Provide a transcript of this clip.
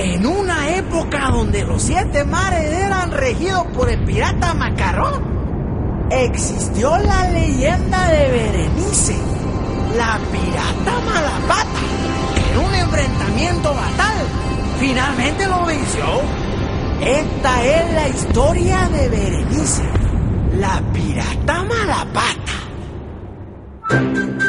En una época donde los 7 mares eran regidos por el pirata Macarrón, existió la leyenda de Berenice, la pirata Malapata, que en un enfrentamiento fatal finalmente lo venció. Esta es la historia de Berenice, la pirata Malapata.